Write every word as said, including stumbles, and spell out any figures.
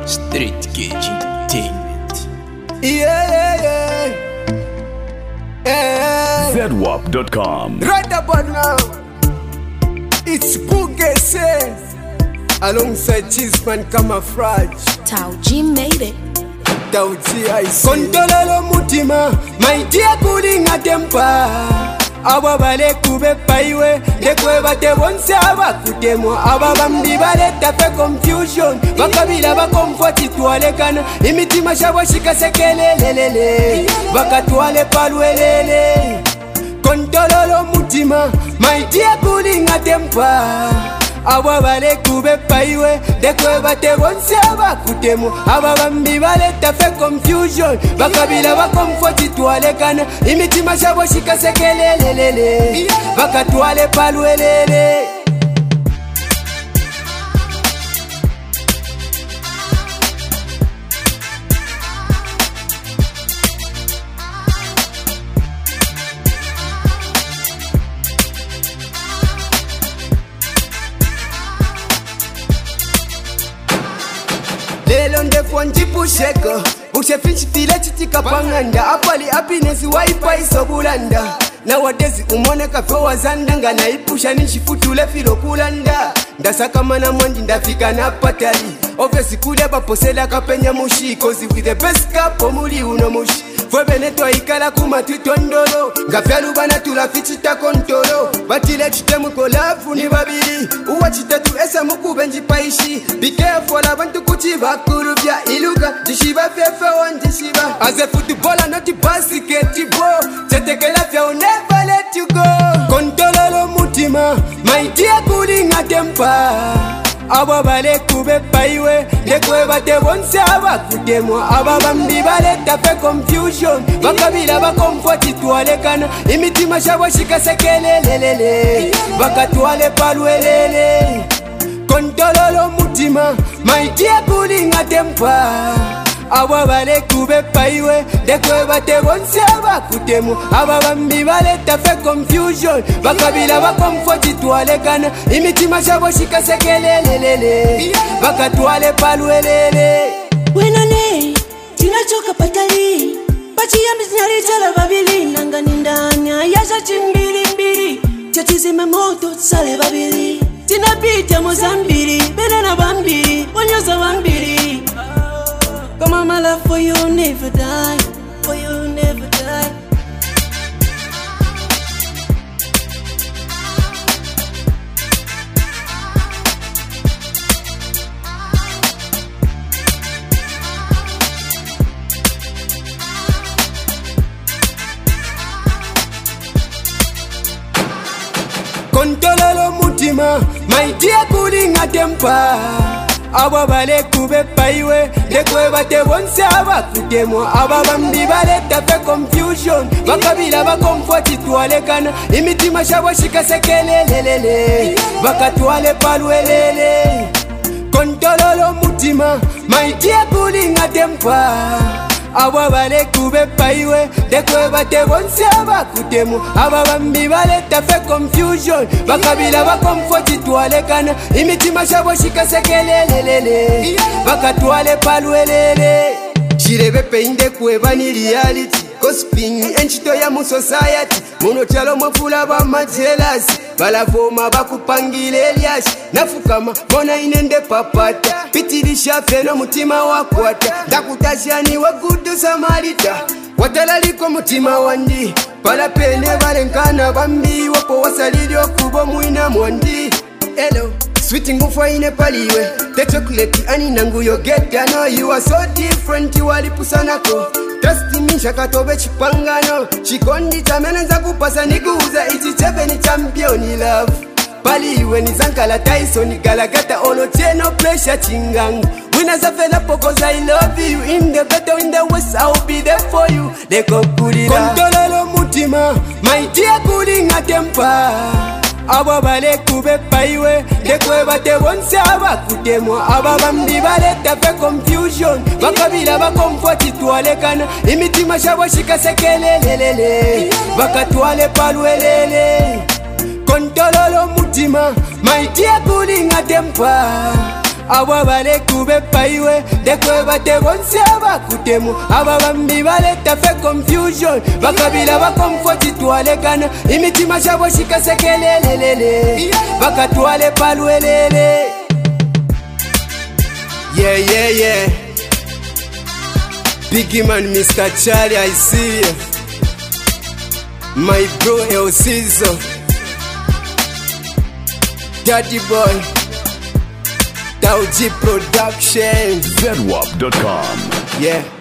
Street Cage Entertainment. Yeah, yeah, yeah. Yeah. Z W A P dot com. Right about now, it's Boogie Say alongside Cheeseman Camouflage. Tao G made it. Tao G I C. Kontololo mutima, my dear kulinga tempa. Aba bale kube paiwe, dekwe bate wonse aba kutemo. Aba bambi bale tafe confusion, bakabila ba comfort itwale kana. Imitima shabo shika sekele lelele, bakatwale palwelele. Kontololo mutima, my dear kulinga tempa. Aba bale kube paiwe, dekwe bate wonse aba kutemo. Aba bambi bale tafe confusion, bakabila ba comfort itwale kana. Imitima shabo shika sekele lelele, bakatwale palwelele. Lelo ndefo njipusheko Ushe finchi file chitika panganda Apali happiness waipa isobulanda Nowadays umone kafe wazandanga na ipusha nishifutule filo kulanda Ndasaka mana mwandi ndafika na patali Ovesi kude baposela kapenya mushi Kozi with the best kapo muli uno mushi Fwebenetwa ikala kumatwito ndolo Ngafyalu bana tulafichita kontolo Batile chitemu kolafu ni babili Uwa chitetu esa mukube njipaishi Be careful abantu kuchiva kurubya Iluka jishiba fefe on jishiba As a footballer not a basket bro Chetekela fya will never let you go Kontololo mutima My dear kulinga tempa Aba bale kube paiwe, dekwe bate wonse aba kutemo. Aba bambi bale tafe confusion, bakabila ba comfort itwale kana. Imitima shabo shika sekele lelele, bakatwale palwelele. Kontololo mutima, my dear kulinga tempa. Aba bale kube paiwe, dekwe bate wonse aba kutemo. Aba bambi bale tafe confusion, bakabila ba comfort itwale kana. Imitima shabo shika sekele lelele, bakatwale palwelele. Wenane, tinachoka patali Pachi ya mizinari jala babili Nanga nindanya, yasha chimbili mbili Chatizime moto sale babili Tinapita mozambili, benana bambili Wanyoza bambili Come on my love for you never die For you never die Kontololo mutima, my dear kulinga tempa. Aba bale kube paiwe, dekwe bate wonse aba kutemo. Aba bambi bale tafe confusion, bakabila ba comfort itwale kana. Imitima shabo shika sekele lelele, bakatwale palwelele. Kontololo mutima, my dear kulinga tempa. Aba bale kube paiwe, dekwe bate wonse aba kutemo. Aba bambi bale tafe confusion, bakabila ba comfort itwale kana. Imitima shabo shika sekele lelele, bakatwale palwelele. Shirebe peinde kweba ni reality, gosping enchito ya mu society. Muno chalo mwafula ba majelas, balavoma bakupangile elias. Nafukama mona inende papata, pitilisha feno mutima wakwata. Dakutashani wa gudu samarita, watalaliko mutima wandi. Pala pene balenkana bambi, wapo wasalilio kubo muina mwandi. Hello, sweet ngufa ine paliwe, the chocolate ani nangu yo get. I know you are so different, you are lipusanako. Trust me shakatobe chipangano, chikondi chamenenza kupasa nikuuza. Ichi chepe ni champion love. Paliwe ni zankala Tyson galagata olo cheno pressure chingangu. Winners a fella cause I love you. In the better in the west I'll be there for you. Deko kulira Kontololo mutima, my dear kulinga tempa. Aba bale kube paiwe, dekwe bate wonse aba kutemo. Aba bambi bale tafe confusion, bakabila ba comfort itwale kana. Imitima shabo shika sekele lelele, bakatwale palwelele. Kontololo mutima, my dear kulinga tempa. abo balekube paiwe ndekwebate bonse abakutemu aba bambi baleta fe confusion bakabila bakomfoti twalekana imitima shabo shikasekelelelele bakatwale palwelele. Yeah, yeah, yeah. Biggie man, Mister Charlie, I see you. My bro El Ciso, Daddy Boy, Tauji Production, Z W A P dot com. yeah.